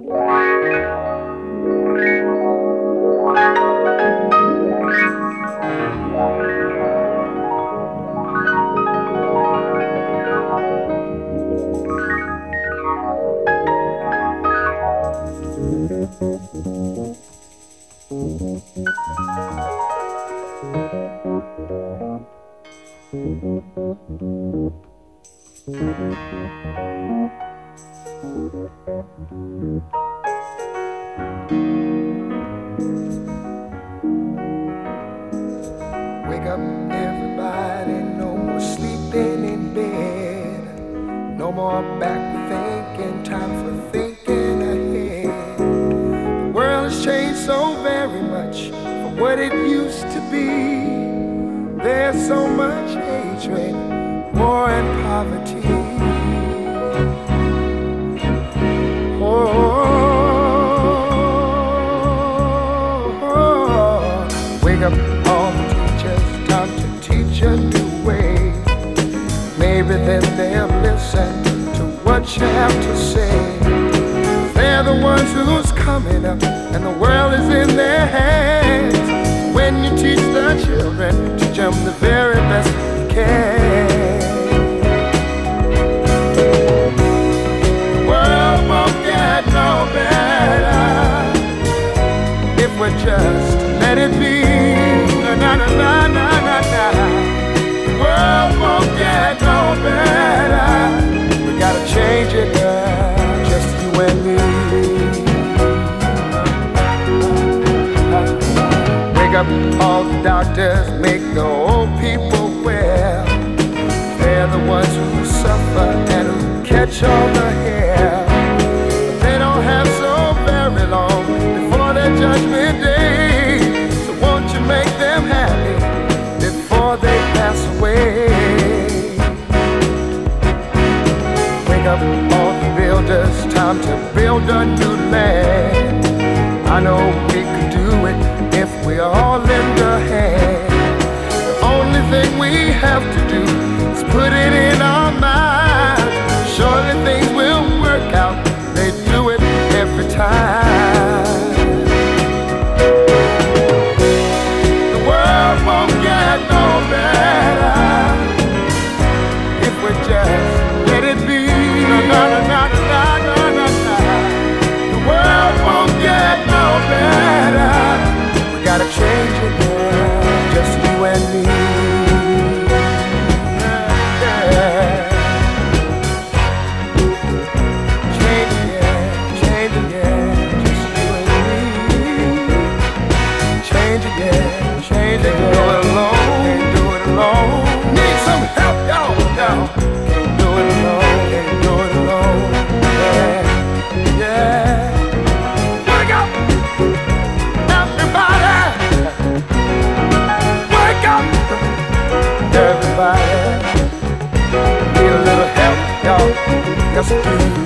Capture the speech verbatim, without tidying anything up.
Wake up, everybody, no more sleeping in bed. No more back thinking, time for thinking ahead. The world has changed so very much from what it used to be. There's so much hatred, war and poverty. Oh, oh, oh. Wake up all the teachers, time to teach a new way. Maybe then they'll listen to what you have to say. They're the ones who's coming up, and the world is in their hands. When you teach the children, teach them the very best you can. The world won't get no better if we just let it be. Na na na na na na na. The world won't get no better. We gotta change it, girl, just you and me. Wake up all the doctors, make the old people well. They're the ones who suffer and who catch all the hair. But they don't have so very long before their judgment day. So won't you make them happy before they pass away? Wake up all the builders, time to build a new land. I know we could do it if we all lend a hand. The only thing we have to do is put it in our minds. Surely things will work out, they do it every time. The world won't get no better if we just let it be. Na na na na na na na na. The world won't get no better. We gotta change it now, just you and me. Yeah. Change it, yeah, change it, yeah, just you and me. Change it, yeah, change it, yeah. Do it alone, can't do it alone. Need some help, y'all, y'all. Can't do it alone, can't do it alone. Yeah, yeah. Wake up, everybody. Wake up, everybody. Need a little help, y'all. Yes, I do.